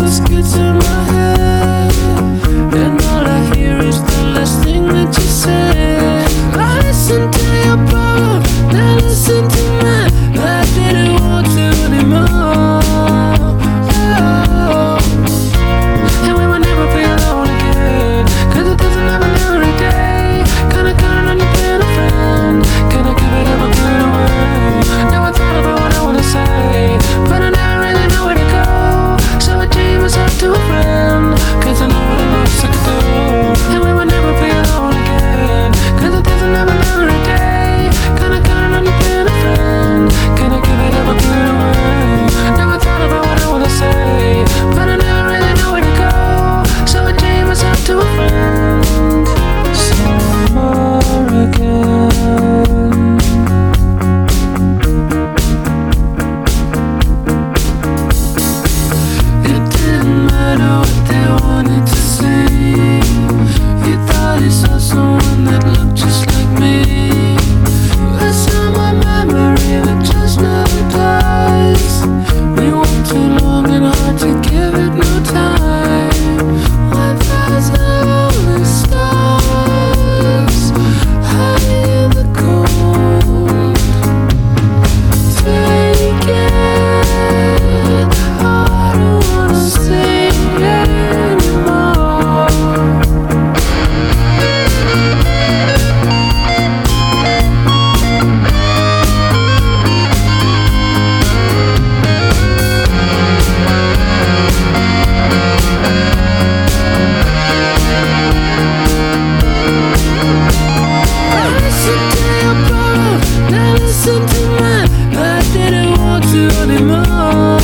thoughts get to my head, and all I hear is the last thing that you said. I listen to your problem, now listen to mine. I didn't want to anymore. Oh. And we will never be alone again, 'cause it doesn't happen every day. Kinda count on you being a friend. Can I give it up or give it away? Now I thought about what I wanna say, but I never really know where to go. So I gave myself to a friend, 'cause I know what it looks like to do. And we will never be alone again, 'cause it doesn't happen every day. Kinda count on you being a friend. Can I give it up or give it away? Now I thought about what I wanna say, but I never really know where to go. So I gave myself to a friend. Summer again. It didn't matter what they wanted to see. You thought you saw someone that looked just like me. But some my memory that just never dies. We went too long and hard to give it no time. What does lonely stars high in the cold? Take it, I don't wanna sing anymore. Listen to your problem, now listen to mine. I didn't want to anymore.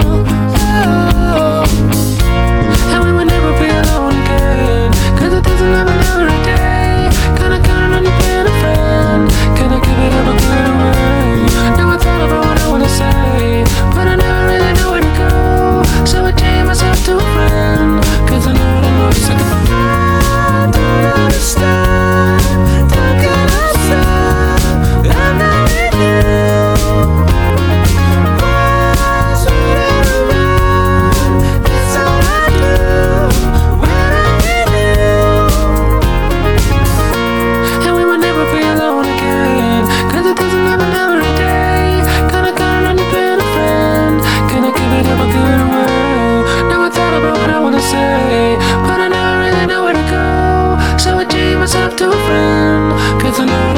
Oh. And we will never be alone again, 'cause it doesn't happen every day. Kinda count on you being a friend. Can I give it up or give it away? Now I thought about what I wanna say, but I never really know where to go. So I gave myself to a friend, 'cause I know what it looks like. I don't understand. Don't get upset. I'm not with you. Why's waiting around? That's all I do when I'm with you. And we will never be alone again, 'cause it doesn't happen every day. Kinda count on you being a friend. Can I give it up or give it away? Now I thought about what I wanna say, but I never really know where to go. So I gave myself to a friend, 'cause I know